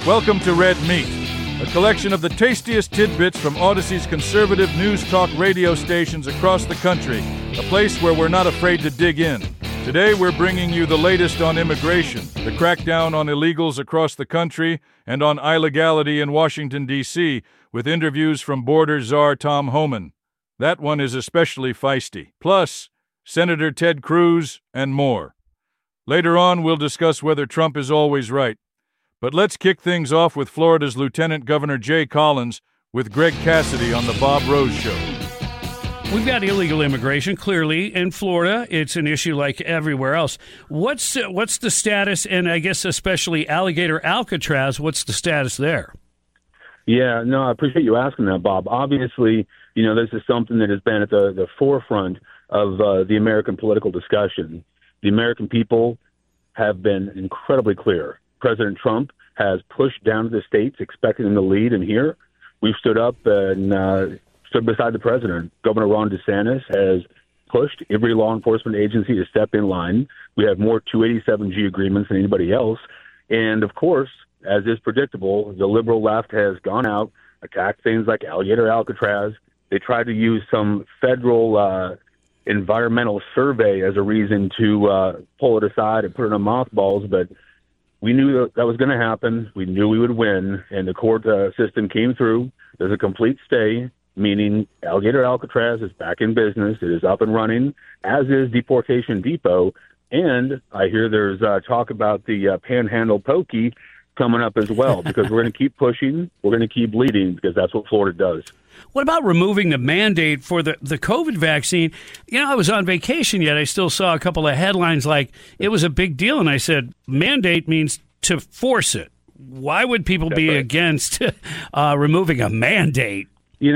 Welcome to Red Meat, a collection of the tastiest tidbits from Odyssey's conservative news talk radio stations across the country, a place where we're not afraid to dig in. Today we're bringing you the latest on immigration, the crackdown on illegals across the country, and on illegality in Washington, D.C., with interviews from border czar Tom Homan. That one is especially feisty. Plus, Senator Ted Cruz and more. Later on, we'll discuss whether Trump is always right. But let's kick things off with Florida's Lieutenant Governor Jay Collins with Greg Cassidy on The Bob Rose Show. We've got illegal immigration, clearly, in Florida. It's an issue like everywhere else. What's the status, and I guess especially Alligator Alcatraz, what's the status there? Yeah, no, I appreciate you asking that, Bob. Obviously, this is something that has been at the forefront of the American political discussion. The American people have been incredibly clear. President Trump has pushed down to the states, expecting them to lead, and here we've stood up and stood beside the president. Governor Ron DeSantis has pushed every law enforcement agency to step in line. We have more 287G agreements than anybody else. And, of course, as is predictable, the liberal left has gone out, attacked things like Alligator Alcatraz. They tried to use some federal environmental survey as a reason to pull it aside and put it on mothballs, but we knew that was going to happen. We knew we would win, and the court system came through. There's a complete stay, meaning Alligator Alcatraz is back in business. It is up and running, as is Deportation Depot. And I hear there's talk about the Panhandle Pokey coming up as well, because we're going to keep pushing. We're going to keep leading, because that's what Florida does. What about removing the mandate for the COVID vaccine? I was on vacation, yet I still saw a couple of headlines like it was a big deal. And I said, mandate means to force it. Why would people be against removing a mandate?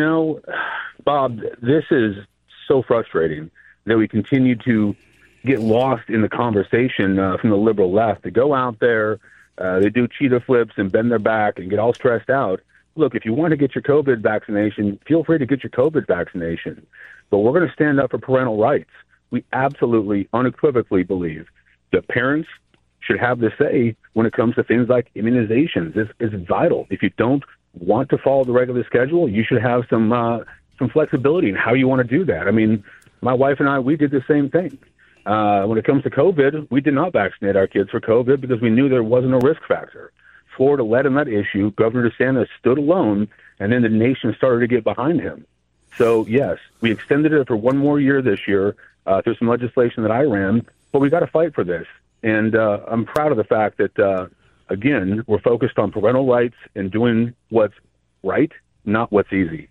Bob, this is so frustrating that we continue to get lost in the conversation from the liberal left. They go out there, they do cheetah flips and bend their back and get all stressed out. Look, if you want to get your COVID vaccination, feel free to get your COVID vaccination. But we're going to stand up for parental rights. We absolutely, unequivocally believe that parents should have the say when it comes to things like immunizations. It's vital. If you don't want to follow the regular schedule, you should have some flexibility in how you want to do that. I mean, my wife and I, we did the same thing. When it comes to COVID, we did not vaccinate our kids for COVID because we knew there wasn't a risk factor. Florida led on that issue. Governor DeSantis stood alone, and then the nation started to get behind him. So, yes, we extended it for one more year this year through some legislation that I ran, but we got to fight for this. And I'm proud of the fact that, again, we're focused on parental rights and doing what's right, not what's easy.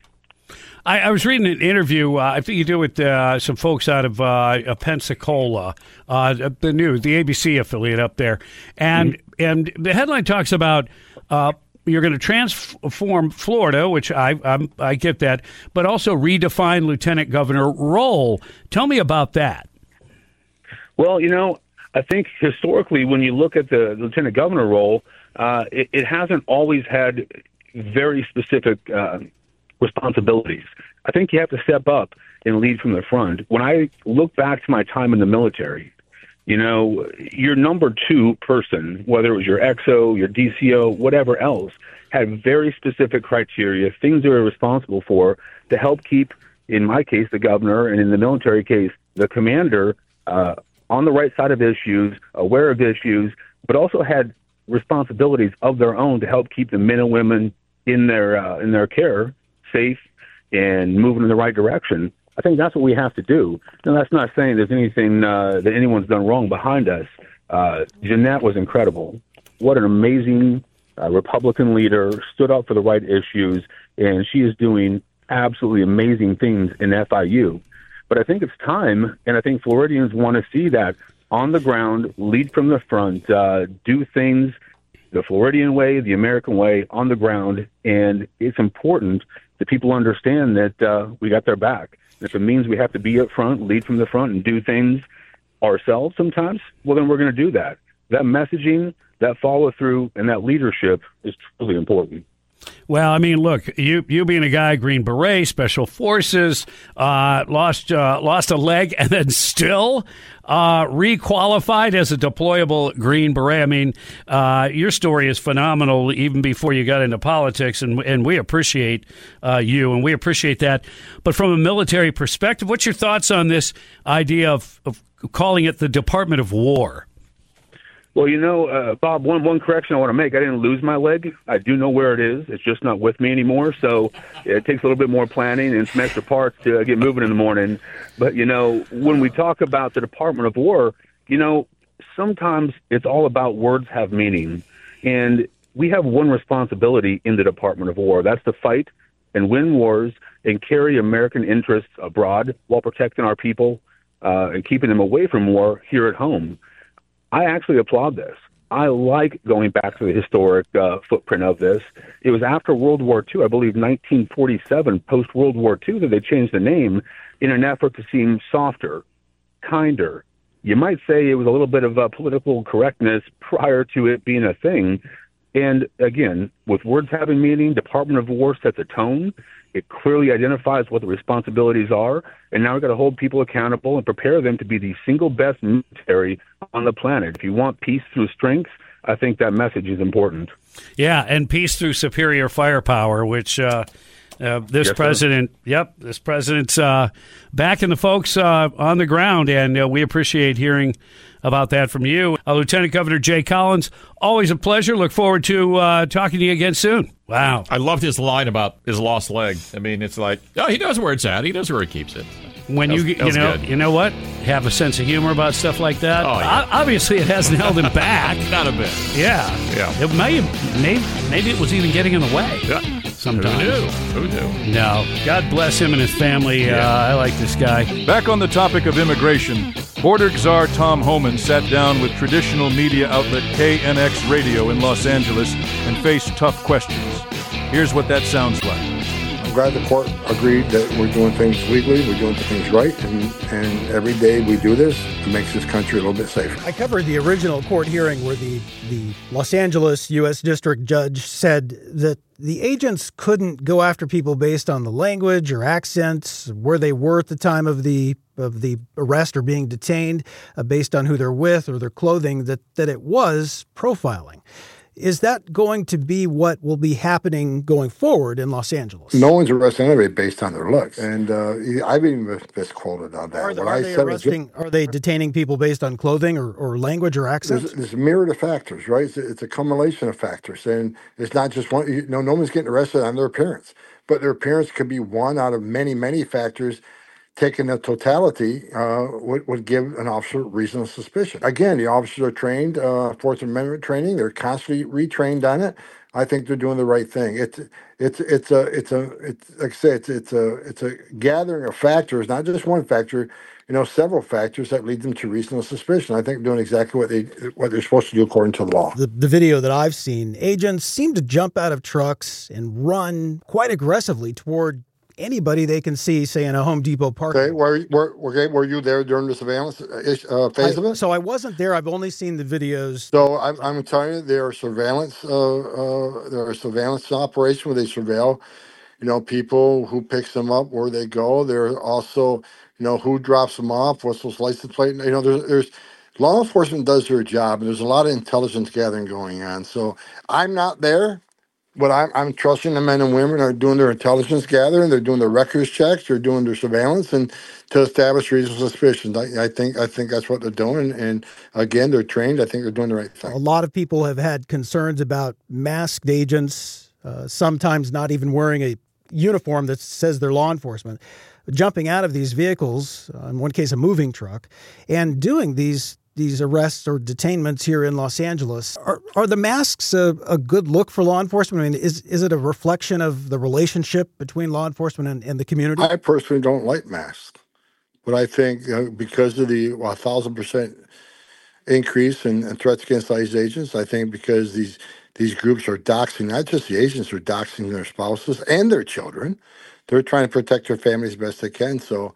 I was reading an interview, I think you do with some folks out of Pensacola, the news, the ABC affiliate up there. And the headline talks about you're going to transform Florida, which I get that, but also redefine lieutenant governor role. Tell me about that. Well, I think historically when you look at the lieutenant governor role, it hasn't always had very specific responsibilities. I think you have to step up and lead from the front. When I look back to my time in the military, your number two person, whether it was your XO, your DCO, whatever else, had very specific criteria, things they were responsible for to help keep, in my case, the governor, and in the military case, the commander, on the right side of issues, aware of issues, but also had responsibilities of their own to help keep the men and women in their care safe and moving in the right direction. I think that's what we have to do. Now, that's not saying there's anything that anyone's done wrong behind us. Jeanette was incredible. What an amazing Republican leader, stood up for the right issues, and she is doing absolutely amazing things in FIU. But I think it's time, and I think Floridians want to see that on the ground, lead from the front, do things the Floridian way, the American way, on the ground, and it's important that people understand that we got their back. If it means we have to be up front, lead from the front, and do things ourselves sometimes, well, then we're going to do that. That messaging, that follow-through, and that leadership is truly important. Well, I mean, look, you being a guy, Green Beret, Special Forces, lost a leg, and then still requalified as a deployable Green Beret. I mean, your story is phenomenal, even before you got into politics, and we appreciate you, and we appreciate that. But from a military perspective, what's your thoughts on this idea of calling it the Department of War? Well, Bob, one correction I want to make. I didn't lose my leg. I do know where it is. It's just not with me anymore. So it takes a little bit more planning and some extra parts to get moving in the morning. But, when we talk about the Department of War, sometimes it's all about words have meaning. And we have one responsibility in the Department of War. That's to fight and win wars and carry American interests abroad while protecting our people and keeping them away from war here at home. I actually applaud this. I like going back to the historic footprint of this. It was after World War II, I believe 1947, post-World War II, that they changed the name in an effort to seem softer, kinder. You might say it was a little bit of political correctness prior to it being a thing. And again, with words having meaning, Department of War sets a tone. It clearly identifies what the responsibilities are, and now we've got to hold people accountable and prepare them to be the single best military on the planet. If you want peace through strength, I think that message is important. Yeah, and peace through superior firepower, which this president's backing the folks on the ground, and we appreciate hearing about that from you. Lieutenant Governor Jay Collins, always a pleasure. Look forward to talking to you again soon. Wow. I loved his line about his lost leg. I mean, it's like, he knows where it's at. He knows where he keps it. When you know what? Have a sense of humor about stuff like that. Oh, yeah. Obviously, it hasn't held him back. Not a bit. Yeah. It maybe it was even getting in the way. Yeah. Sometimes. Who knew? No. God bless him and his family. I like this guy. Back on the topic of immigration, border czar Tom Homan sat down with traditional media outlet KNX Radio in Los Angeles and faced tough questions. Here's what that sounds like. I'm glad the court agreed that we're doing things legally, we're doing things right, and every day we do this, it makes this country a little bit safer. I covered the original court hearing where the Los Angeles U.S. District Judge said that the agents couldn't go after people based on the language or accents, where they were at the time of the arrest or being detained, based on who they're with or their clothing, that it was profiling. Is that going to be what will be happening going forward in Los Angeles? No one's arresting anybody based on their looks. And I've even misquoted on that. Are they detaining people based on clothing or language or accents? There's a myriad of factors, right? It's a accumulation of factors. And it's not just one. No one's getting arrested on their appearance. But their appearance could be one out of many, many factors. Taking the totality would give an officer reasonable suspicion. Again, the officers are trained, Fourth Amendment training. They're constantly retrained on it. I think they're doing the right thing. It's a gathering of factors, not just one factor. Several factors that lead them to reasonable suspicion. I think they're doing exactly what they're supposed to do according to the law. The video that I've seen, agents seem to jump out of trucks and run quite aggressively toward anybody they can see, say, in a Home Depot parking. Okay, were you there during the surveillance phase of it? So I wasn't there. I've only seen the videos. So I'm telling you, there are surveillance operations where they surveil, people, who picks them up, where they go. There are also, who drops them off, what's those license plate. There's law enforcement does their job, and there's a lot of intelligence gathering going on. So I'm not there. But I'm trusting the men and women are doing their intelligence gathering, they're doing their records checks, they're doing their surveillance, and to establish reasonable suspicions. I think that's what they're doing. And again, they're trained. I think they're doing the right thing. A lot of people have had concerns about masked agents, sometimes not even wearing a uniform that says they're law enforcement, jumping out of these vehicles, in one case a moving truck, and doing these arrests or detainments here in Los Angeles. Are the masks a good look for law enforcement? I mean, is it a reflection of the relationship between law enforcement and the community? I personally don't like masks, but I think because of the 1,000% increase in threats against ICE agents, I think because these groups are doxing, not just the agents, they're doxing their spouses and their children. They're trying to protect their families as best they can. So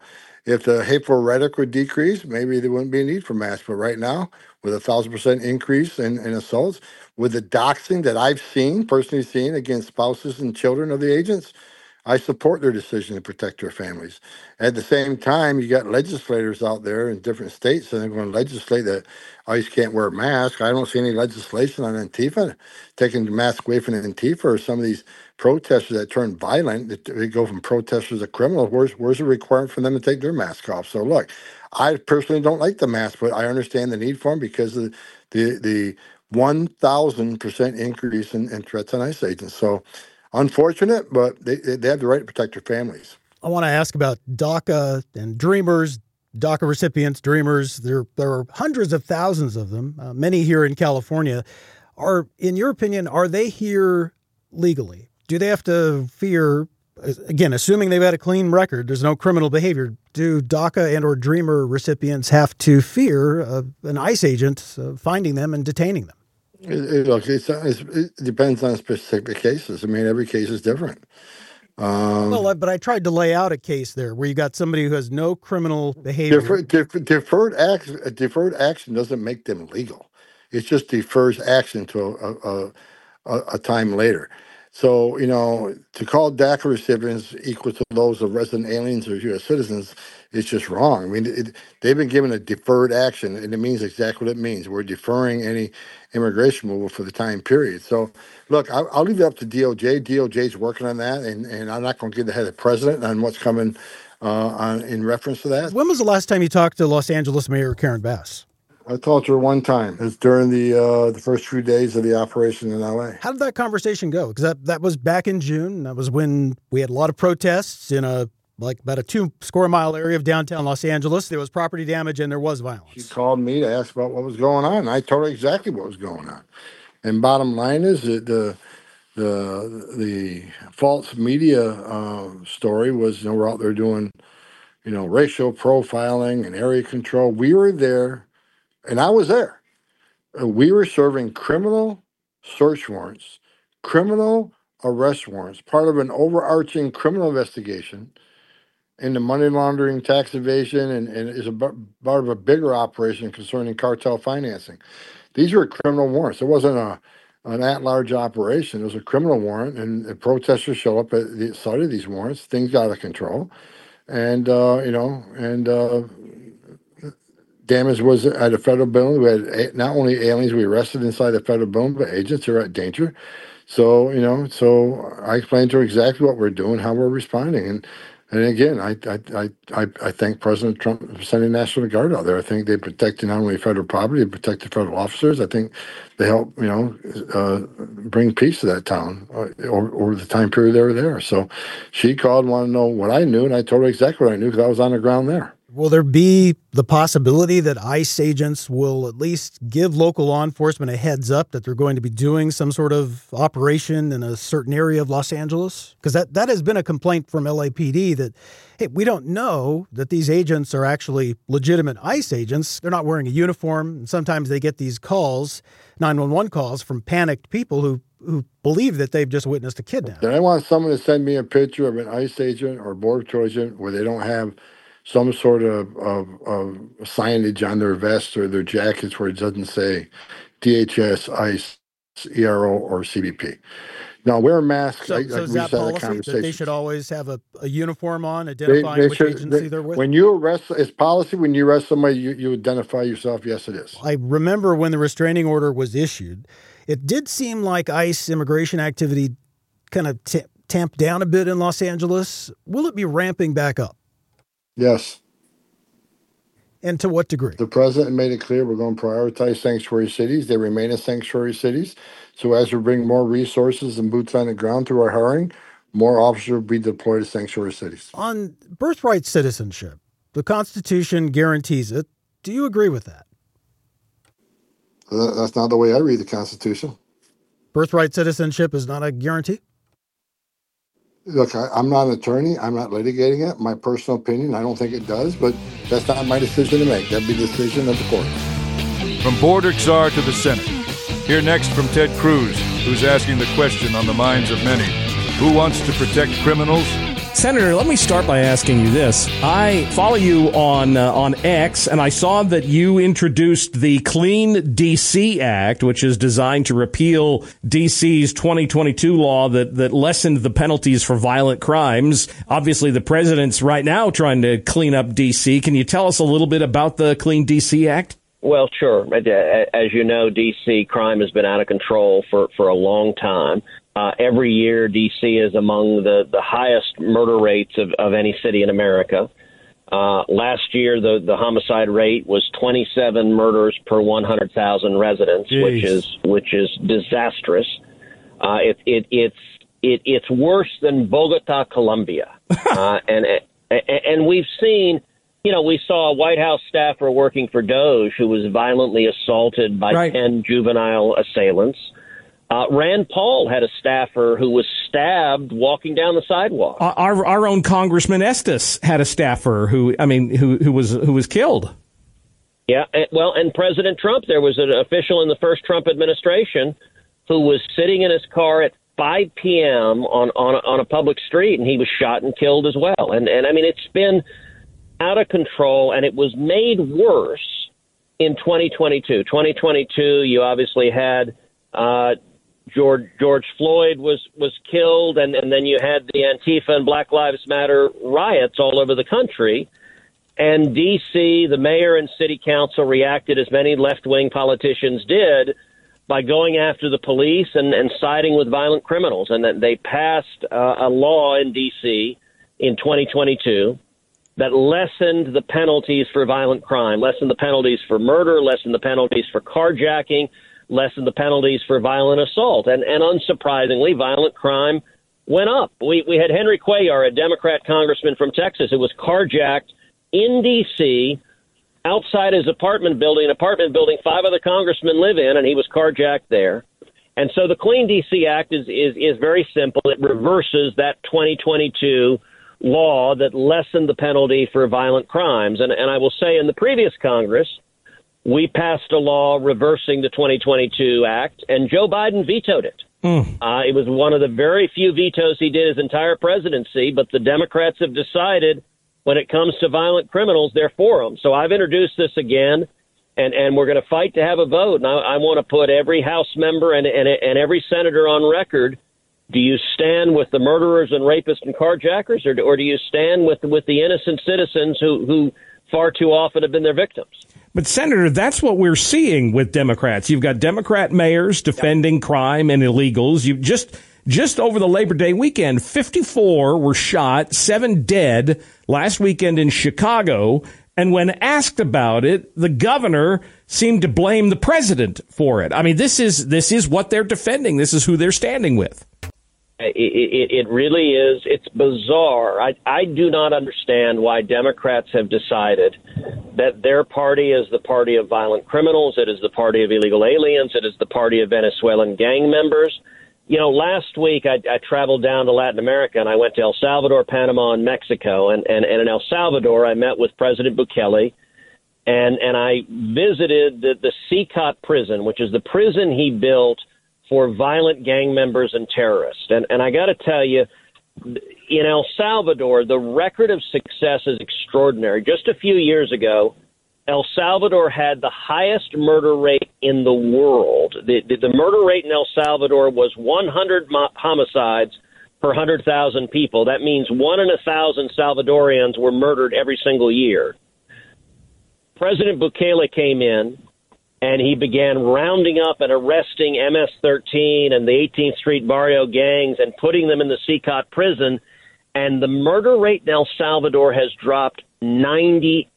if the hateful rhetoric would decrease, maybe there wouldn't be a need for masks. But right now, with 1,000% increase in assaults, with the doxing that I've personally seen against spouses and children of the agents, I support their decision to protect their families. At the same time, you got legislators out there in different states and they're going to legislate that ICE can't wear masks. I don't see any legislation on Antifa taking the mask away from Antifa or some of these protesters that turn violent. They go from protesters to criminals. Where's the requirement for them to take their mask off? So look, I personally don't like the mask, but I understand the need for them because of the 1,000% increase in threats on ICE agents. So unfortunate, but they have the right to protect their families. I want to ask about DACA and Dreamers, DACA recipients, Dreamers. There are hundreds of thousands of them, many here in California. In your opinion, are they here legally? Do they have to fear, again, assuming they've had a clean record, there's no criminal behavior, do DACA and or Dreamer recipients have to fear an ICE agent finding them and detaining them? It depends on specific cases. I mean, every case is different. But I tried to lay out a case there where you got somebody who has no criminal behavior. Deferred action doesn't make them legal. It just defers action to a time later. So, to call DACA recipients equal to those of resident aliens or U.S. citizens is just wrong. I mean, they've been given a deferred action, and it means exactly what it means. We're deferring any immigration removal for the time period. So, look, I'll leave it up to DOJ. DOJ's working on that, and I'm not going to give the head of the president on what's coming in reference to that. When was the last time you talked to Los Angeles Mayor Karen Bass? I talked to her one time. It was during the first few days of the operation in L.A. How did that conversation go? Because that was back in June. That was when we had a lot of protests in about a 2 square mile area of downtown Los Angeles. There was property damage and there was violence. She called me to ask about what was going on. I told her exactly what was going on. And bottom line is that the false media story was, we're out there doing, racial profiling and area control. We were there. And I was there. We were serving criminal search warrants, criminal arrest warrants, part of an overarching criminal investigation into money laundering, tax evasion, and is part of a bigger operation concerning cartel financing. These were criminal warrants. It wasn't an at-large operation. It was a criminal warrant, and the protesters show up at the site of these warrants. Things got out of control. And, damage was at a federal building. We had not only aliens we arrested inside the federal building, but agents who are at danger. So, so I explained to her exactly what we're doing, how we're responding. And again, I thank President Trump for sending National Guard out there. I think they protected not only federal property, they protected federal officers. I think they helped, bring peace to that town over the time period they were there. So she called and wanted to know what I knew, and I told her exactly what I knew because I was on the ground there. Will there be the possibility that ICE agents will at least give local law enforcement a heads up that they're going to be doing some sort of operation in a certain area of Los Angeles? Because that has been a complaint from LAPD that, hey, we don't know that these agents are actually legitimate ICE agents. They're not wearing a uniform. And sometimes they get these calls, 911 calls from panicked people who believe that they've just witnessed a kidnapping. And I want someone to send me a picture of an ICE agent or Border Patrol agent where they don't have some sort of signage on their vests or their jackets where it doesn't say DHS, ICE, ERO, or CBP. Now, wear masks. So is that policy that they should always have a uniform on, identifying which agency they're with? When you arrest, it's policy when you arrest somebody, you identify yourself. Yes, it is. I remember when the restraining order was issued, it did seem like ICE immigration activity kind of tamped down a bit in Los Angeles. Will it be ramping back up? Yes. And to what degree? The president made it clear we're going to prioritize sanctuary cities. They remain as sanctuary cities. So as we bring more resources and boots on the ground through our hiring, more officers will be deployed to sanctuary cities. On birthright citizenship, the Constitution guarantees it. Do you agree with that? That's not the way I read the Constitution. Birthright citizenship is not a guarantee? Look, I'm not an attorney. I'm not litigating it. My personal opinion, I don't think it does, but that's not my decision to make. That'd be the decision of the court. From border czar to the Senate. Here next from Ted Cruz, who's asking the question on the minds of many. Who wants to protect criminals Senator, let me start by asking you this. I follow you on X, and I saw that you introduced the Clean D.C. Act, which is designed to repeal D.C.'s 2022 law that lessened the penalties for violent crimes. Obviously, the president's right now trying to clean up D.C. Can you tell us a little bit about the Clean D.C. Act? Well, sure. As you know, D.C. crime has been out of control for a long time. Every year, D.C. is among the highest murder rates of any city in America. Last year, the homicide rate was 27 murders per 100,000 residents, which is disastrous. It's worse than Bogota, Colombia, and we've seen. We saw a White House staffer working for DOJ who was violently assaulted by 10 juvenile assailants. Rand Paul had a staffer who was stabbed walking down the sidewalk. Our own Congressman Estes had a staffer who was killed. Yeah, and President Trump, there was an official in the first Trump administration who was sitting in his car at 5 p.m. on a public street, and he was shot and killed as well. And I mean, it's been out of control, and it was made worse in 2022. 2022, you obviously had George Floyd was killed, and then you had the Antifa and Black Lives Matter riots all over the country. And D.C., the mayor and city council reacted, as many left-wing politicians did, by going after the police and siding with violent criminals. And that they passed a law in D.C. in 2022 that lessened the penalties for violent crime, lessened the penalties for murder, lessened the penalties for carjacking, lessened the penalties for violent assault. And unsurprisingly, violent crime went up. We had Henry Cuellar, a Democrat congressman from Texas, who was carjacked in D.C. outside his apartment building 5 other congressmen live in, and he was carjacked there. And so the Clean D.C. Act is very simple. It reverses that 2022 law that lessened the penalty for violent crimes. And I will say in the previous Congress, we passed a law reversing the 2022 Act, and Joe Biden vetoed it. It was one of the very few vetoes he did his entire presidency, but the Democrats have decided when it comes to violent criminals, they're for them. So I've introduced this again, and we're going to fight to have a vote. And I want to put every House member and every senator on record. Do you stand with the murderers and rapists and carjackers, or do you stand with the innocent citizens who far too often have been their victims? But, Senator, that's what we're seeing with Democrats. You've got Democrat mayors defending crime and illegals. You just over the Labor Day weekend, 54 were shot, 7 dead last weekend in Chicago. And when asked about it, the governor seemed to blame the president for it. I mean, this is what they're defending. This is who they're standing with. It really is. It's bizarre. I do not understand why Democrats have decided that their party is the party of violent criminals. It is the party of illegal aliens. It is the party of Venezuelan gang members. Last week I traveled down to Latin America, and I went to El Salvador, Panama, and Mexico. And in El Salvador, I met with President Bukele, and I visited the CICOT prison, which is the prison he built for violent gang members and terrorists. And I got to tell you, in El Salvador, the record of success is extraordinary. Just a few years ago, El Salvador had the highest murder rate in the world. The murder rate in El Salvador was 100 homicides per 100,000 people. That means 1 in 1,000 Salvadorians were murdered every single year. President Bukele came in, and he began rounding up and arresting MS-13 and the 18th Street Barrio gangs and putting them in the CICOT prison. And the murder rate in El Salvador has dropped 98%.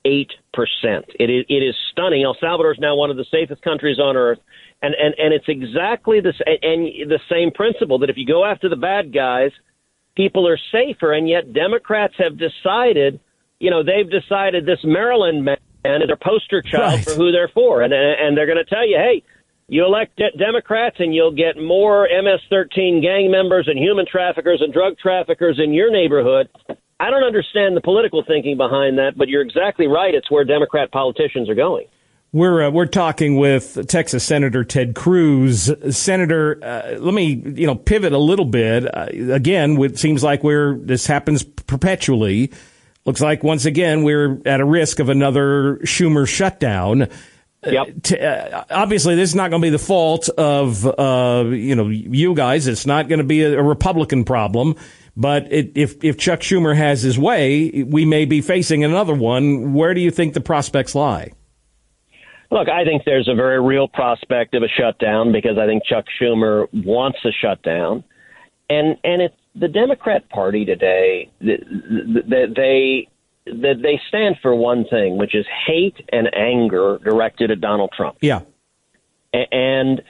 It is stunning. El Salvador is now one of the safest countries on earth. And it's exactly the same principle that if you go after the bad guys, people are safer. And yet Democrats have decided, they've decided this Maryland man is their poster child for who they're for. And they're going to tell you, hey, you elect Democrats and you'll get more MS-13 gang members and human traffickers and drug traffickers in your neighborhood. I don't understand the political thinking behind that, but you're exactly right. It's where Democrat politicians are going. We're talking with Texas Senator Ted Cruz. Senator, let me pivot a little bit. Again, it seems like this happens perpetually. Looks like, once again, we're at a risk of another Schumer shutdown. Yep. Obviously, this is not going to be the fault of, you guys. It's not going to be a Republican problem. But if Chuck Schumer has his way, we may be facing another one. Where do you think the prospects lie? Look, I think there's a very real prospect of a shutdown because I think Chuck Schumer wants a shutdown. And it's the Democrat Party today, they stand for one thing, which is hate and anger directed at Donald Trump. Yeah. And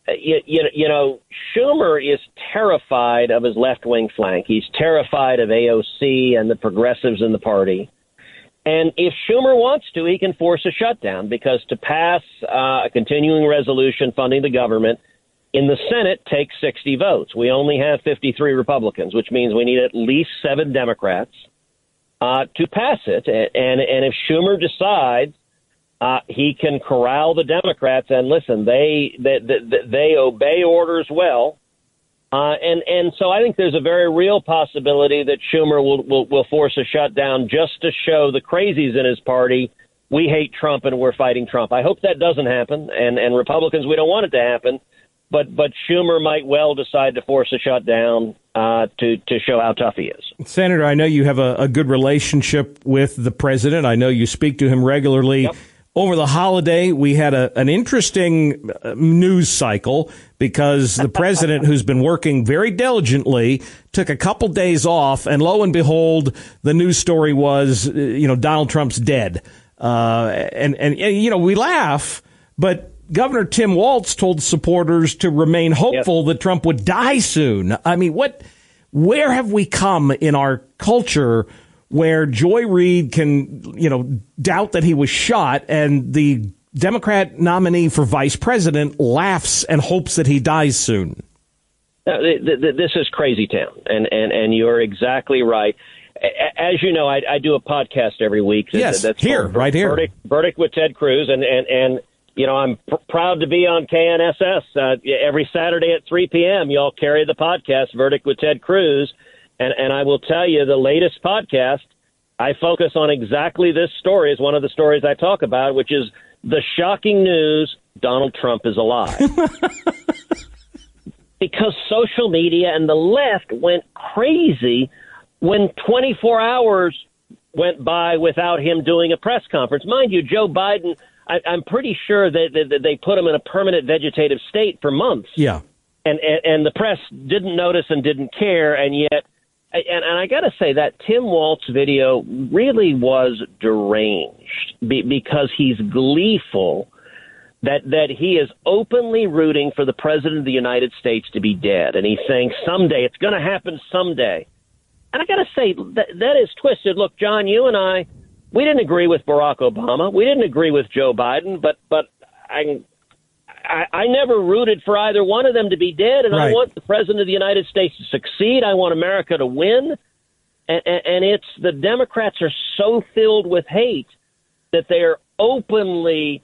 Schumer is terrified of his left-wing flank. He's terrified of AOC and the progressives in the party. And if Schumer wants to, he can force a shutdown because to pass a continuing resolution funding the government in the Senate takes 60 votes. We only have 53 Republicans, which means we need at least 7 Democrats to pass it. And if Schumer decides he can corral the Democrats and listen, they obey orders well. And so I think there's a very real possibility that Schumer will force a shutdown just to show the crazies in his party we hate Trump and we're fighting Trump. I hope that doesn't happen. And Republicans, we don't want it to happen. But Schumer might well decide to force a shutdown to show how tough he is. Senator, I know you have a good relationship with the president. I know you speak to him regularly. Yep. Over the holiday, we had an interesting news cycle because the president, who's been working very diligently, took a couple days off, and lo and behold, the news story was, Donald Trump's dead. And we laugh, but Governor Tim Walz told supporters to remain hopeful that Trump would die soon. I mean, where have we come in our culture where Joy Reid can, doubt that he was shot, and the Democrat nominee for vice president laughs and hopes that he dies soon? This is crazy town, and you're exactly right. As you know, I do a podcast every week. Yes, that's here, right here. Verdict with Ted Cruz, and I'm proud to be on KNSS every Saturday at 3 p.m. Y'all carry the podcast, Verdict with Ted Cruz. And I will tell you, the latest podcast, I focus on exactly this story is one of the stories I talk about, which is the shocking news, Donald Trump is alive. Because social media and the left went crazy when 24 hours went by without him doing a press conference. Mind you, Joe Biden, I'm pretty sure that they put him in a permanent vegetative state for months. Yeah. And the press didn't notice and didn't care, and yet and I got to say that Tim Walz video really was deranged because he's gleeful that he is openly rooting for the president of the United States to be dead. And he's saying someday, it's going to happen someday. And I got to say that is twisted. Look, John, you and we didn't agree with Barack Obama. We didn't agree with Joe Biden, but I never rooted for either one of them to be dead, and right. I want the president of the United States to succeed. I want America to win. And it's the Democrats are so filled with hate that they are openly,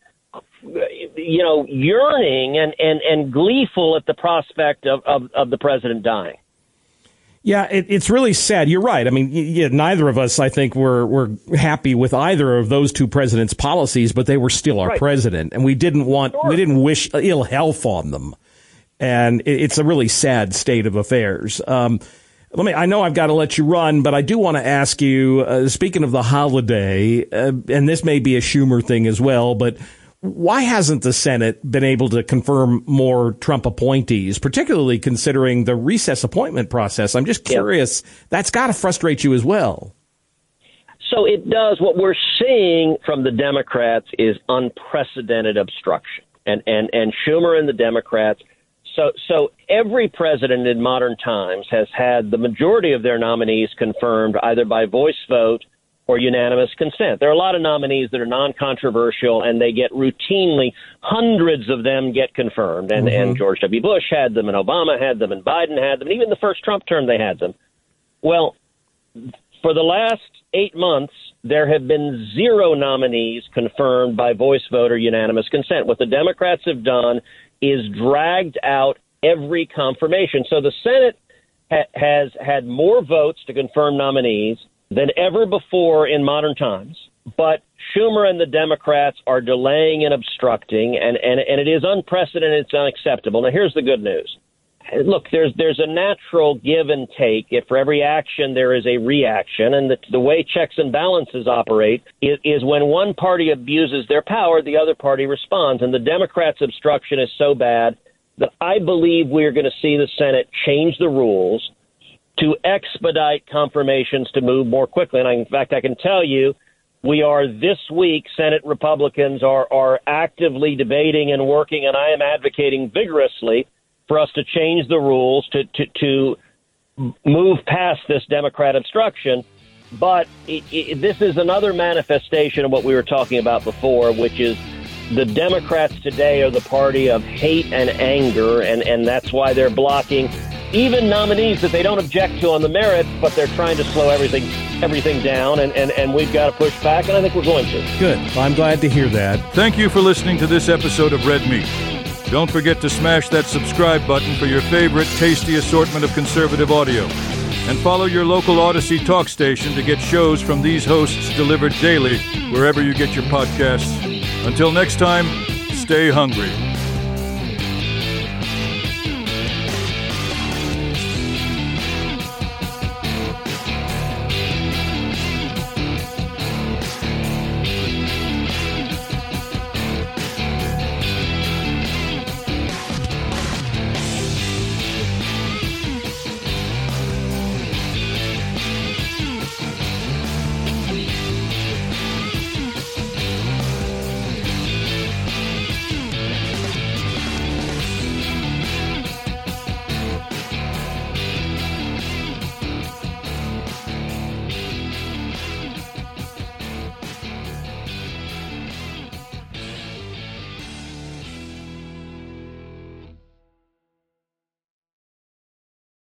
yearning and gleeful at the prospect of the president dying. Yeah, it's really sad. You're right. I mean, neither of us, I think, were happy with either of those two presidents' policies, but they were still our president, and we didn't wish ill health on them. And it's a really sad state of affairs. I know I've got to let you run, but I do want to ask you, speaking of the holiday, and this may be a Schumer thing as well, but why hasn't the Senate been able to confirm more Trump appointees, particularly considering the recess appointment process? I'm just curious. Yep. That's got to frustrate you as well. So it does. What we're seeing from the Democrats is unprecedented obstruction, and Schumer and the Democrats. So every president in modern times has had the majority of their nominees confirmed either by voice vote or unanimous consent. There are a lot of nominees that are non-controversial, and they get routinely, hundreds of them get confirmed. And George W. Bush had them, and Obama had them, and Biden had them, and even the first Trump term they had them. Well, for the last 8 months, there have been 0 nominees confirmed by voice vote or unanimous consent. What the Democrats have done is dragged out every confirmation. So the Senate has had more votes to confirm nominees than ever before in modern times. But Schumer and the Democrats are delaying and obstructing, and it is unprecedented. It's unacceptable. Now, here's the good news. Look, there's a natural give and take. If for every action there is a reaction, and the way checks and balances operate is when one party abuses their power, the other party responds. And the Democrats' obstruction is so bad that I believe we're going to see the Senate change the rules to expedite confirmations to move more quickly. And in fact, I can tell you, we are this week, Senate Republicans are actively debating and working, and I am advocating vigorously for us to change the rules to move past this Democrat obstruction. But this is another manifestation of what we were talking about before, which is the Democrats today are the party of hate and anger, and that's why they're blocking even nominees that they don't object to on the merits, but they're trying to slow everything down, and we've got to push back, and I think we're going to. Good. Well, I'm glad to hear that. Thank you for listening to this episode of Red Meat. Don't forget to smash that subscribe button for your favorite tasty assortment of conservative audio. And follow your local Odyssey talk station to get shows from these hosts delivered daily wherever you get your podcasts. Until next time, stay hungry.